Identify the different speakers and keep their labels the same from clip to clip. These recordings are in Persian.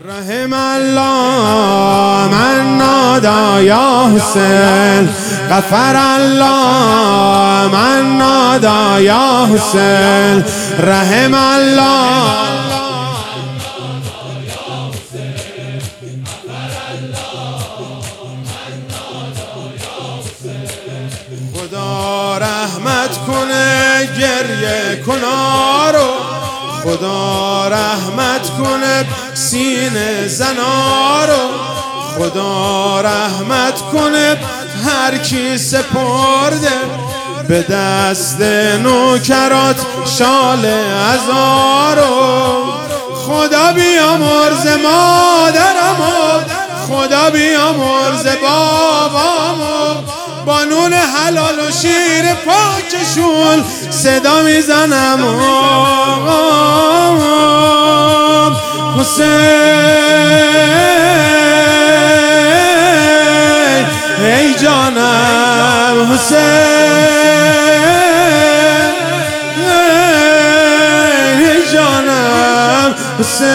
Speaker 1: رحم الله من نادى يا حسين، غفر الله من نادى يا حسين، رحم الله خدا رحمت کنه گریه کنارو، خدا رحمت کنه سینه زنارو، خدا رحمت کنه هر کی سپرده به دست نوکرات شال عزارو. خدا بیامرز مادرمو، خدا بیامرز بابامو، با نون حلال و شیر پاکشون صدا میزنم حسین، ای جانم حسین، ای جانم حسین،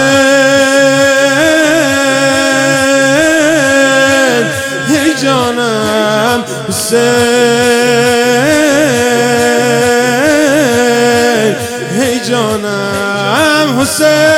Speaker 1: ای جانم حسین، ای جانم حسین.